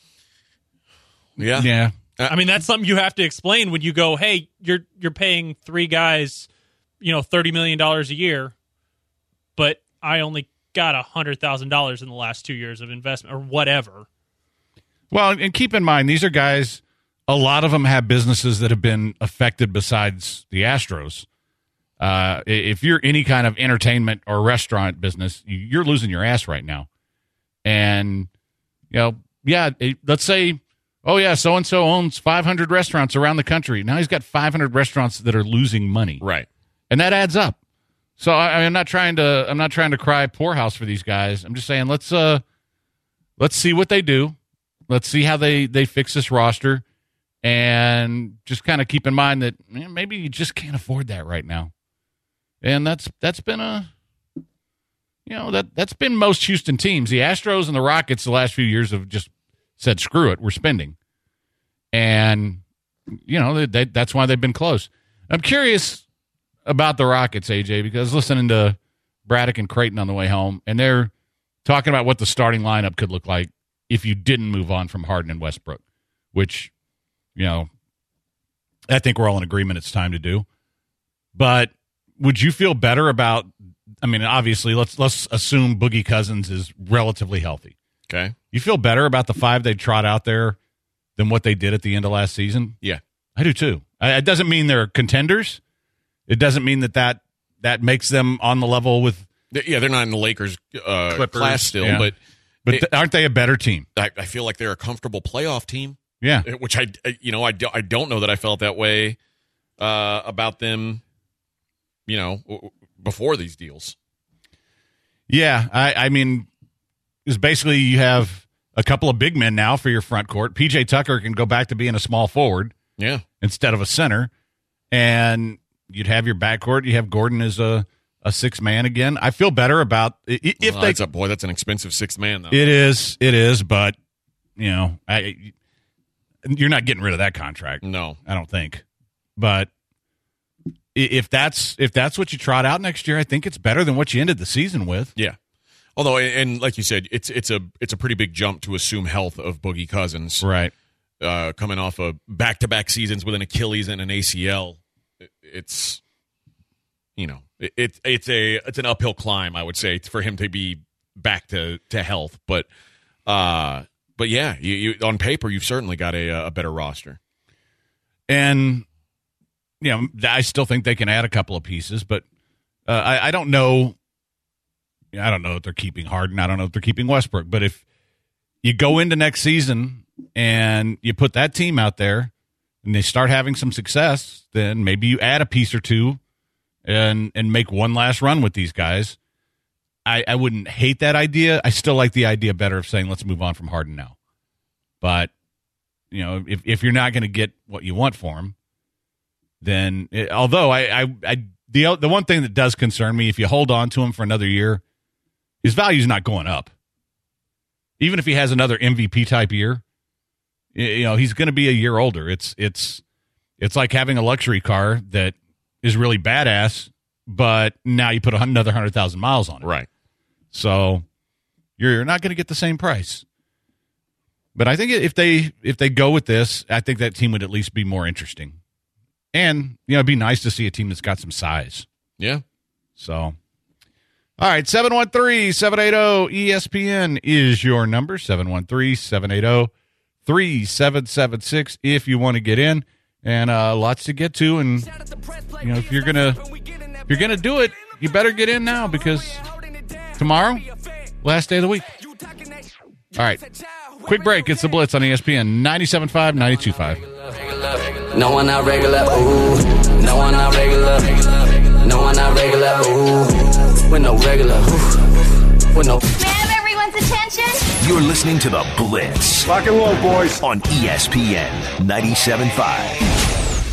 Yeah. Yeah. I mean, that's something you have to explain when you go, hey, you're you're paying three guys, you know, thirty million dollars a year, but I only got one hundred thousand dollars in the last two years of investment or whatever. Well, and keep in mind, these are guys, a lot of them have businesses that have been affected besides the Astros. Uh, if you're any kind of entertainment or restaurant business, you're losing your ass right now. And, you know, yeah, let's say, oh, yeah, so-and-so owns five hundred restaurants around the country. Now he's got five hundred restaurants that are losing money. Right. And that adds up. So I, I'm not trying to I'm not trying to cry poorhouse for these guys. I'm just saying let's uh let's see what they do. Let's see how they, they fix this roster. And just kind of keep in mind that man, maybe you just can't afford that right now. And that's that's been a You know, that, that's been most Houston teams. The Astros and the Rockets the last few years have just said, screw it, we're spending. And, you know, they, they, that's why they've been close. I'm curious about the Rockets, A J, because listening to Braddock and Creighton on the way home, and they're talking about what the starting lineup could look like if you didn't move on from Harden and Westbrook, which, you know, I think we're all in agreement it's time to do. But would you feel better about I mean, obviously, let's let's assume Boogie Cousins is relatively healthy. Okay. You feel better about the five they trot out there than what they did at the end of last season? Yeah. I do too. I, it doesn't mean they're contenders. It doesn't mean that that, that makes them on the level with Yeah, they're not in the Lakers uh, Clippers, class still, yeah. but but it, th- aren't they a better team? I, I feel like they're a comfortable playoff team. Yeah. Which I, you know, I, do, I don't know that I felt that way uh, about them, you know, before these deals. Yeah, I, I mean, it's basically you have a couple of big men now for your front court. P J Tucker can go back to being a small forward, yeah, instead of a center, and you'd have your backcourt. You have Gordon as a, a six man again. I feel better about if well, they. That's a, boy, that's an expensive sixth man, though. It is, it is, but you know, I you're not getting rid of that contract. No, I don't think, but. If that's if that's what you trot out next year, I think it's better than what you ended the season with. Yeah, although and like you said, it's it's a it's a pretty big jump to assume health of Boogie Cousins, right? Uh, coming off of back to back seasons with an Achilles and an A C L, it's you know it, it it's a it's an uphill climb, I would say, for him to be back to, to health. But uh, but yeah, you, you on paper you've certainly got a a better roster, and. You know, I still think they can add a couple of pieces, but Uh, I, I don't know. I don't know if they're keeping Harden. I don't know if they're keeping Westbrook. But if you go into next season and you put that team out there and they start having some success, then maybe you add a piece or two and and make one last run with these guys. I, I wouldn't hate that idea. I still like the idea better of saying let's move on from Harden now. But, you know, if, if you're not going to get what you want for him, then it, although I, I, I the the one thing that does concern me, if you hold on to him for another year, his value's not going up. Even if he has another M V P type year, you know, he's going to be a year older. It's it's it's like having a luxury car that is really badass, but now you put another one hundred thousand miles on it. Right. So you're not going to get the same price. But I think if they if they go with this, I think that team would at least be more interesting. And, you know, it'd be nice to see a team that's got some size. Yeah. So, all right, seven one three, seven eight zero, E S P N is your number, seven one three, seven eight zero, three seven seven six if you want to get in. And uh, lots to get to. And, you know, if you're going to if you're gonna do it, you better get in now because tomorrow, last day of the week. All right, quick break. It's the Blitz on E S P N ninety-seven point five, ninety-two point five. No one not regular, ooh. No one not regular. No one not regular, ooh. We're no regular, ooh. We're no. May I have everyone's attention? You're listening to the Blitz. Rock and roll, boys. On E S P N ninety-seven point five.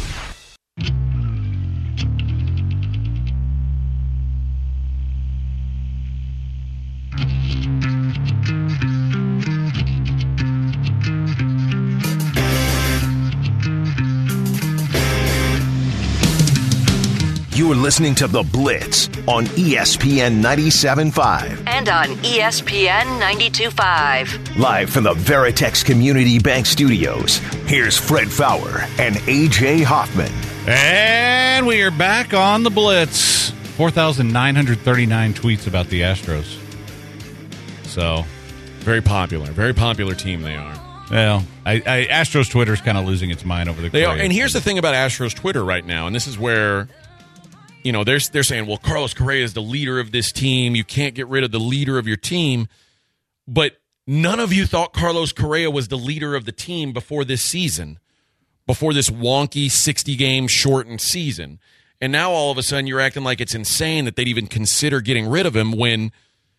You are listening to The Blitz on E S P N ninety-seven point five. And on E S P N ninety-two point five. Live from the Veritex Community Bank Studios, here's Fred Faour and A J Hoffman. And we are back on The Blitz. four thousand nine hundred thirty-nine tweets about the Astros. So, very popular. Very popular team they are. Well, I, I, Astros Twitter is kind of losing its mind over the They are, and here's the thing about Astros Twitter right now, and this is where... You know, they're, they're saying, well, Carlos Correa is the leader of this team. You can't get rid of the leader of your team. But none of you thought Carlos Correa was the leader of the team before this season, before this wonky sixty-game shortened season. And now all of a sudden you're acting like it's insane that they'd even consider getting rid of him when,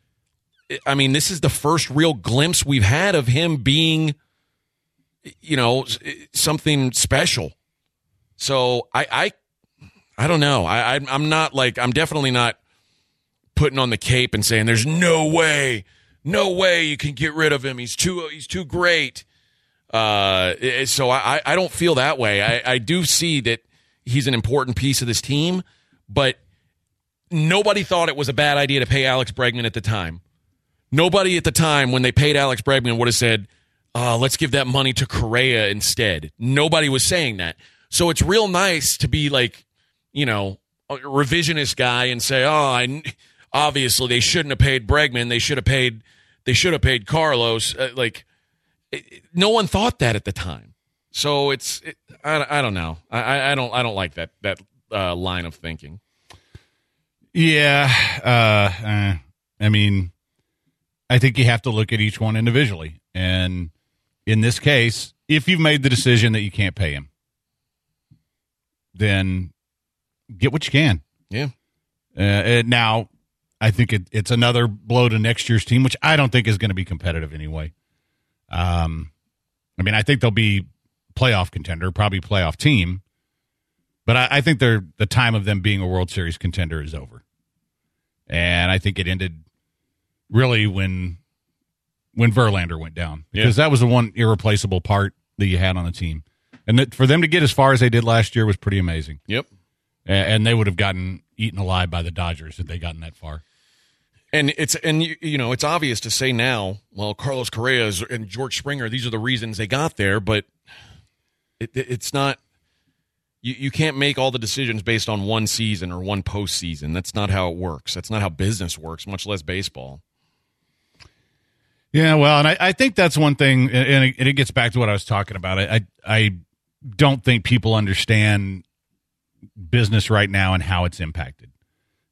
I mean, this is the first real glimpse we've had of him being, you know, something special. So I, I I don't know. I, I, I'm not like, I'm definitely not putting on the cape and saying there's no way, no way you can get rid of him. He's too, he's too great. Uh, so I, I don't feel that way. I, I do see that he's an important piece of this team, but nobody thought it was a bad idea to pay Alex Bregman at the time. Nobody at the time when they paid Alex Bregman would have said, uh, let's give that money to Correa instead. Nobody was saying that. So it's real nice to be like, you know, a revisionist guy and say, oh, I, obviously they shouldn't have paid Bregman. They should have paid, they should have paid Carlos. Uh, like, it, it, no one thought that at the time. So it's, it, I, I don't know. I, I don't, I don't like that, that uh, line of thinking. Yeah. Uh, uh, I mean, I think you have to look at each one individually. And in this case, if you've made the decision that you can't pay him, then get what you can. Yeah. Uh, and now, I think it, it's another blow to next year's team, which I don't think is going to be competitive anyway. Um, I mean, I think they'll be playoff contender, probably playoff team, but I, I think they're the time of them being a World Series contender is over. And I think it ended really when when Verlander went down because yeah. that was the one irreplaceable part that you had on the team, and that, for them to get as far as they did last year was pretty amazing. Yep. And they would have gotten eaten alive by the Dodgers had they gotten that far. And it's and you, you know it's obvious to say now, well, Carlos Correa and George Springer, these are the reasons they got there, but it, it's not. You you can't make all the decisions based on one season or one postseason. That's not how it works. That's not how business works, much less baseball. Yeah, well, and I, I think that's one thing, and it, and it gets back to what I was talking about. I, I I don't think people understand business right now and how it's impacted.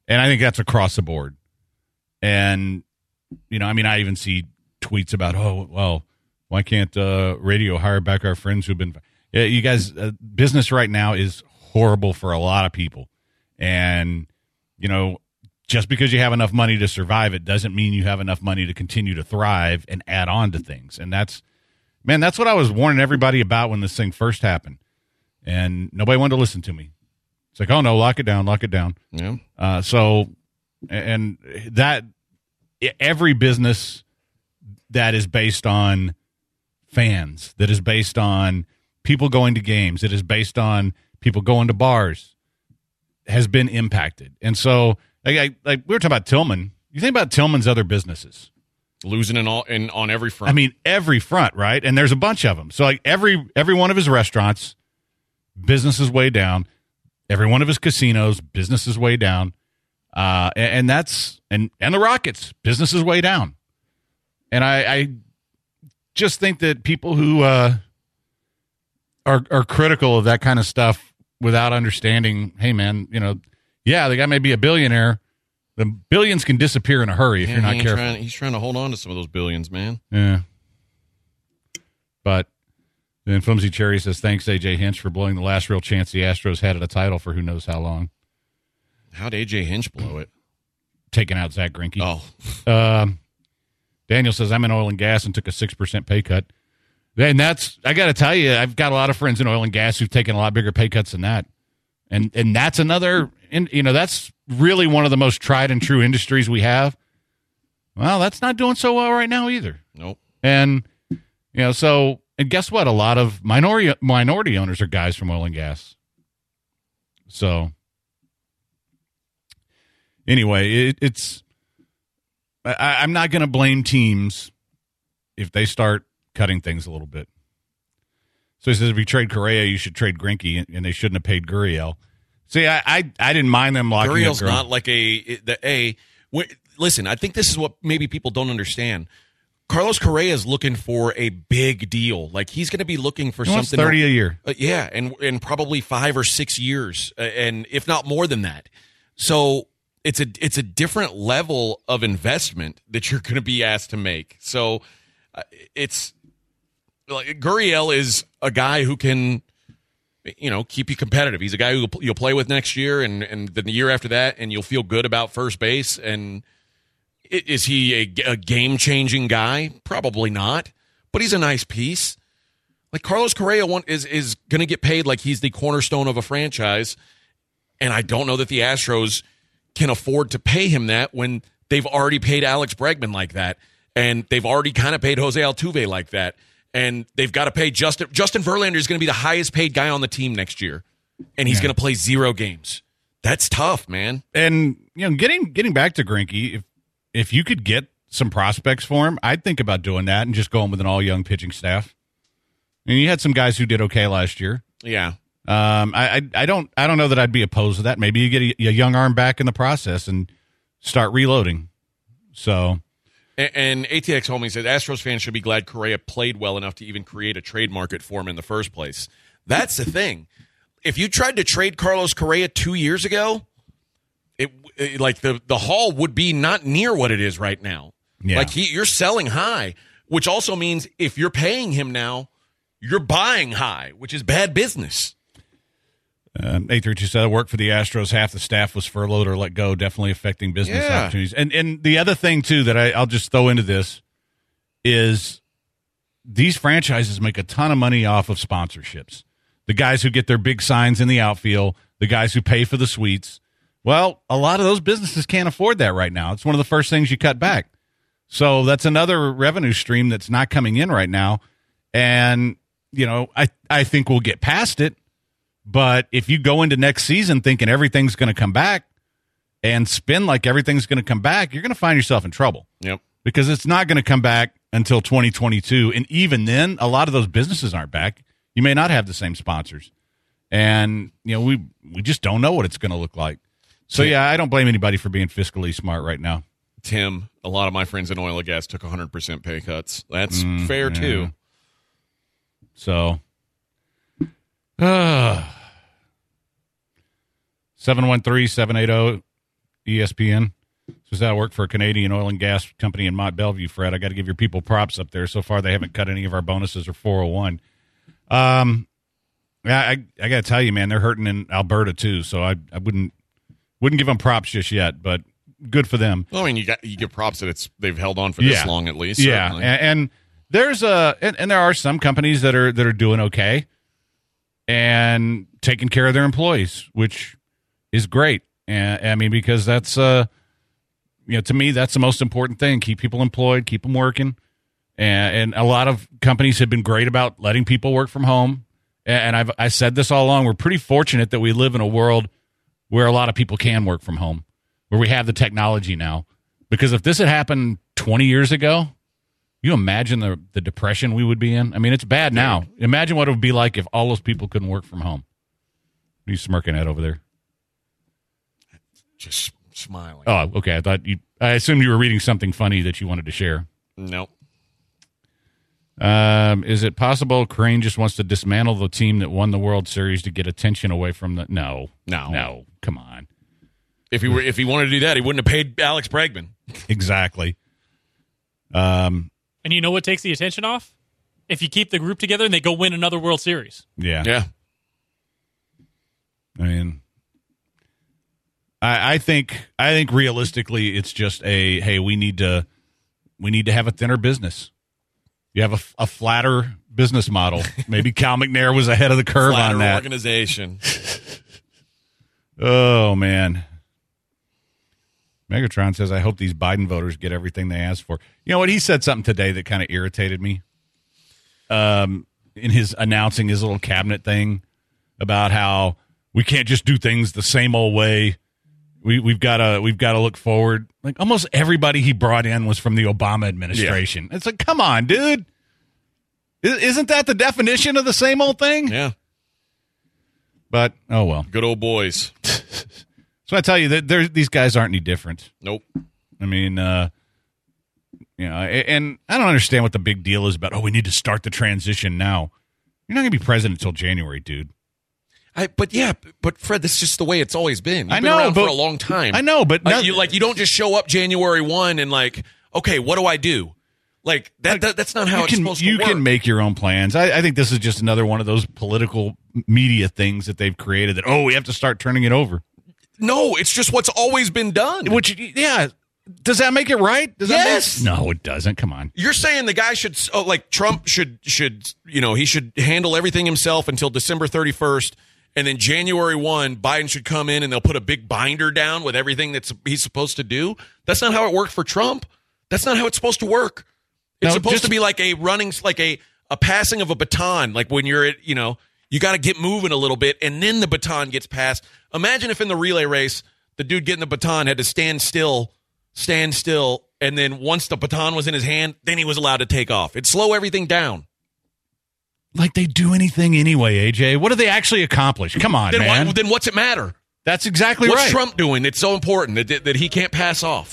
And I think that's across the board. And, you know, I mean, I even see tweets about, oh, well, why can't uh, radio hire back our friends who've been – yeah, you guys, uh, business right now is horrible for a lot of people. And, you know, just because you have enough money to survive, it doesn't mean you have enough money to continue to thrive and add on to things. And that's – man, that's what I was warning everybody about when this thing first happened. And nobody wanted to listen to me. It's like, oh, no, lock it down, lock it down. Yeah. Uh, so, and that every business that is based on fans, that is based on people going to games, that is based on people going to bars, has been impacted. And so, like, I, like we were talking about Tillman. You think about Tillman's other businesses. Losing in all in on every front. I mean, every front, right? And there's a bunch of them. So, like, every every one of his restaurants, business is way down. Every one of his casinos, business is way down. Uh, and, and that's and and the Rockets, business is way down. And I, I just think that people who uh, are are critical of that kind of stuff without understanding, hey man, you know, yeah, the guy may be a billionaire. The billions can disappear in a hurry if yeah, you're not he careful. Trying, he's trying to hold on to some of those billions, man. Yeah. But then Flimsy Cherry says, thanks, A J Hinch, for blowing the last real chance the Astros had at a title for who knows how long. How'd A J Hinch blow it? Taking out Zach Greinke. Oh. Um, Daniel says, I'm in oil and gas and took a six percent pay cut. And that's, I got to tell you, I've got a lot of friends in oil and gas who've taken a lot bigger pay cuts than that. And and that's another, you know, that's really one of the most tried and true industries we have. Well, that's not doing so well right now either. Nope. And, you know, so, and guess what? A lot of minority minority owners are guys from oil and gas. So, anyway, it, it's, I, I'm not going to blame teams if they start cutting things a little bit. So he says, if you trade Correa, you should trade Greinke, and they shouldn't have paid Gurriel. See, I I, I didn't mind them locking Gurriel's up Gurriel. not like a the a. w- Listen, I think this is what maybe people don't understand. Carlos Correa is looking for a big deal. Like he's going to be looking for He wants something thirty a year. Uh, yeah, and and probably five or six years, uh, and if not more than that. So it's a it's a different level of investment that you're going to be asked to make. So uh, it's. Like Gurriel is a guy who can, you know, keep you competitive. He's a guy who you'll play with next year, and and the year after that, and you'll feel good about first base. And is he a, a game changing guy? Probably not, but he's a nice piece. Like Carlos Correa want, is is going to get paid like he's the cornerstone of a franchise, and I don't know that the Astros can afford to pay him that when they've already paid Alex Bregman like that, and they've already kind of paid Jose Altuve like that. And they've got to pay Justin. Justin Verlander is going to be the highest paid guy on the team next year, and he's yeah. going to play zero games. That's tough, man. And you know, getting getting back to Greinke, if if you could get some prospects for him, I'd think about doing that and just going with an all young pitching staff. And you had some guys who did okay last year. Yeah. Um. I I, I don't I don't know that I'd be opposed to that. Maybe you get a, a young arm back in the process and start reloading. So. And A T X Homie said, Astros fans should be glad Correa played well enough to even create a trade market for him in the first place. That's the thing. If you tried to trade Carlos Correa two years ago, it, it like the, the haul would be not near what it is right now. Yeah. Like he, you're selling high, which also means if you're paying him now, you're buying high, which is bad business. Um, eight three two said, I worked for the Astros. Half the staff was furloughed or let go, definitely affecting business yeah. opportunities. And and the other thing, too, that I, I'll just throw into this is these franchises make a ton of money off of sponsorships. The guys who get their big signs in the outfield, the guys who pay for the suites. Well, a lot of those businesses can't afford that right now. It's one of the first things you cut back. So that's another revenue stream that's not coming in right now. And, you know, I, I think we'll get past it. But if you go into next season thinking everything's going to come back and spin like everything's going to come back, you're going to find yourself in trouble. Yep. Because it's not going to come back until twenty twenty-two. And even then, a lot of those businesses aren't back. You may not have the same sponsors. And, you know, we we just don't know what it's going to look like. So, yeah, I don't blame anybody for being fiscally smart right now. Tim, a lot of my friends in oil and gas took one hundred percent pay cuts. That's Mm, fair, yeah. too. So, uh, seven one three, seven eight zero E S P N. Says I work for a Canadian oil and gas company in Mont Belvieu, Fred. I got to give your people props up there. So far, they haven't cut any of our bonuses or four oh one. Um, yeah, I, I got to tell you, man, they're hurting in Alberta too. So I, I wouldn't wouldn't give them props just yet, but good for them. Well, I mean, you got you give props that it's they've held on for this yeah. long at least. Yeah, and, and there's a and, and there are some companies that are that are doing okay and taking care of their employees, which is great. And I mean, because that's uh, you know, to me, that's the most important thing: keep people employed, keep them working. And, and a lot of companies have been great about letting people work from home. And I've I said this all along: we're pretty fortunate that we live in a world where a lot of people can work from home, where we have the technology now. Because if this had happened twenty years ago, you imagine the the depression we would be in? I mean, it's bad now. Imagine what it would be like if all those people couldn't work from home. What are you smirking at over there? Just smiling. Oh, okay. I thought you. I assumed you were reading something funny that you wanted to share. Nope. Um, is it possible Crane just wants to dismantle the team that won the World Series to get attention away from the? No, no, no. Come on. If he were, if he wanted to do that, he wouldn't have paid Alex Bregman. Exactly. Um, and you know what takes the attention off? If you keep the group together and they go win another World Series. Yeah. Yeah. I mean, I, I think I think realistically, it's just a hey, we need to we need to have a thinner business. You have a, a flatter business model. Maybe Cal McNair was ahead of the curve flatter on that organization. Oh man. Megatron says, I hope these Biden voters get everything they asked for. You know what? He said something today that kind of irritated me. Um, in his announcing his little cabinet thing about how we can't just do things the same old way. We we've got to we've got to look forward. Like almost everybody he brought in was from the Obama administration. Yeah. It's like, come on, dude. Isn't that the definition of the same old thing? Yeah. But oh well. Good old boys. So I tell you that there these guys aren't any different. Nope. I mean, uh, you know, and I don't understand what the big deal is about. Oh, we need to start the transition now. You're not going to be president until January, dude. I, but yeah, but Fred, that's just the way it's always been. You've I been know, around but, for a long time. I know, but like, no, you like you don't just show up January first and like, okay, what do I do? Like that, that that's not how it's can, supposed you to work. You can make your own plans. I, I think this is just another one of those political media things that they've created. That oh, we have to start turning it over. No, it's just what's always been done. Which yeah. Does that make it right? Does yes. That make, no, it doesn't. Come on. You're saying the guy should, oh, like Trump should, should you know, he should handle everything himself until December thirty-first, and then January first, Biden should come in and they'll put a big binder down with everything that's he's supposed to do? That's not how it worked for Trump. That's not how it's supposed to work. It's no, supposed just, to be like a running, like a, a passing of a baton, like when you're at, you know, you got to get moving a little bit, and then the baton gets passed. Imagine if in the relay race, the dude getting the baton had to stand still, stand still, and then once the baton was in his hand, then he was allowed to take off. It'd slow everything down. Like they do anything anyway, A J. What do they actually accomplish? Come on, then man. Why, then what's it matter? That's exactly what's right. What's Trump doing that's so important that, that he can't pass off?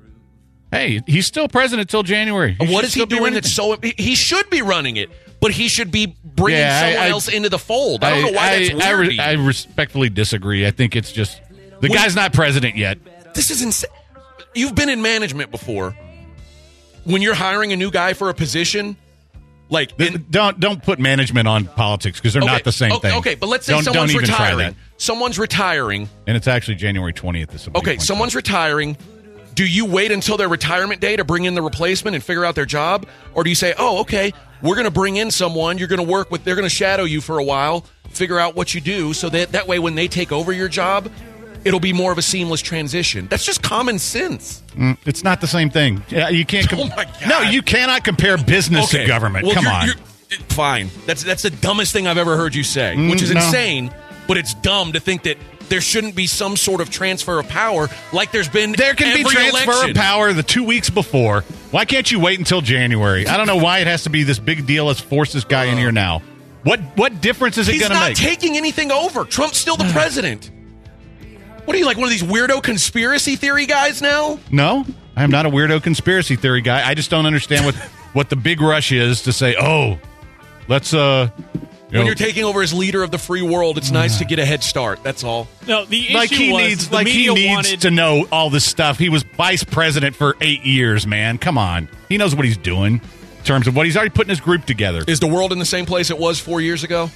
Hey, he's still president until January. He what is he doing that's so... He should be running it, but he should be bringing yeah, someone I, else into the fold. I don't I, know why I, that's I, weird. I, I respectfully disagree. I think it's just... The when, guy's not president yet. This is insane. You've been in management before. When you're hiring a new guy for a position... Like in, don't don't put management on politics because they're okay, not the same okay, thing. Okay, but let's say don't, someone's don't even retiring. Try that. Someone's retiring, and it's actually January twentieth. This okay, someone's out. retiring. Do you wait until their retirement day to bring in the replacement and figure out their job, or do you say, "Oh, okay, we're going to bring in someone. You're going to work with. They're going to shadow you for a while, figure out what you do, so that that way when they take over your job, it'll be more of a seamless transition." That's just common sense. Mm, it's not the same thing. Yeah, you can't. Com- oh my God. No, you cannot compare business okay. to government. Well, Come you're, on. You're, Fine. That's that's the dumbest thing I've ever heard you say, mm, which is no. insane, but it's dumb to think that there shouldn't be some sort of transfer of power like there's been There can every be transfer election. of power the two weeks before. Why can't you wait until January? I don't know why it has to be this big deal. Let's force this guy uh, in here now. What what difference is it going to make? He's not taking anything over. Trump's still the president. What are you, like one of these weirdo conspiracy theory guys now? No, I am not a weirdo conspiracy theory guy. I just don't understand what, what the big rush is to say, oh, let's uh When you're taking over as leader of the free world, it's nice to get a head start. That's all. No, the issue like he was needs, the like he media needs wanted to know all this stuff. He was vice president for eight years, man. Come on, he knows what he's doing in terms of what he's already putting his group together. Is the world in the same place it was four years ago?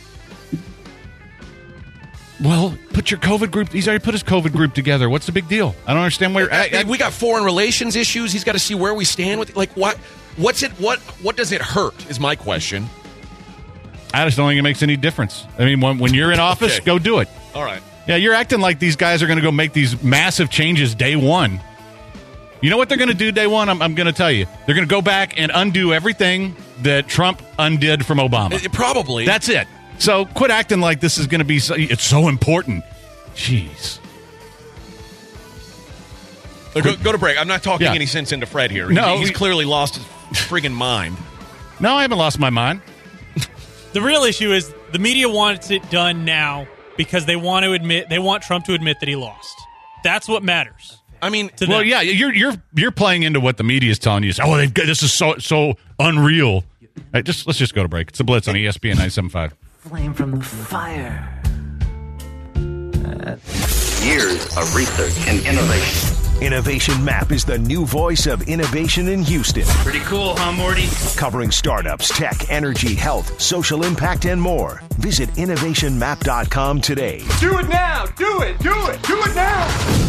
Well, put your COVID group. He's already put his COVID group together. What's the big deal? I don't understand where. I, I, we got foreign relations issues. He's got to see where we stand with. Like what? What's it? What? What does it hurt? Is my question. I just don't think it makes any difference. I mean, when, when you're in office, Okay. go do it. All right. Yeah, you're acting like these guys are going to go make these massive changes day one. You know what they're going to do day one? I'm, I'm going to tell you. They're going to go back and undo everything that Trump undid from Obama. It- probably. That's it. So quit acting like this is going to be so, it's so important. Jeez. Uh, Go, go to break. I'm not talking Yeah. any sense into Fred here. No, he's we- clearly lost his friggin' mind. No, I haven't lost my mind. The real issue is the media wants it done now because they want to admit they want Trump to admit that he lost. That's what matters. I mean, to Well, them. yeah, you're you're you're playing into what the media is telling you. Oh, they've got, this is so so unreal. All right, just let's just go to break. It's the Blitz on E S P N ninety-seven point five. Flame from the fire. Years of research and innovation. Innovation Map is the new voice of innovation in Houston. Pretty cool, huh, Morty? Covering startups, tech, energy, health, social impact, and more. Visit innovation map dot com today. Do it now! Do it! Do it! Do it now!